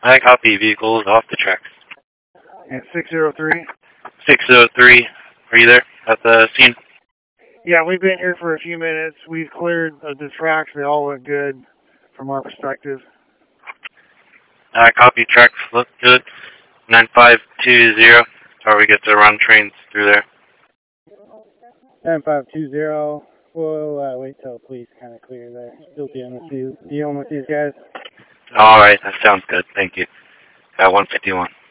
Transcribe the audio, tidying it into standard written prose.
I copy. Vehicles off the tracks. At 603? 603. Are you there at the scene? Yeah, we've been here for a few minutes. We've cleared the tracks. They all look good from our perspective. I copy. Tracks look good. 9520. Or we get to run trains through there. 9520. We'll wait till police kind of clear there. Still dealing with these guys. All right. That sounds good. Thank you. Got 151.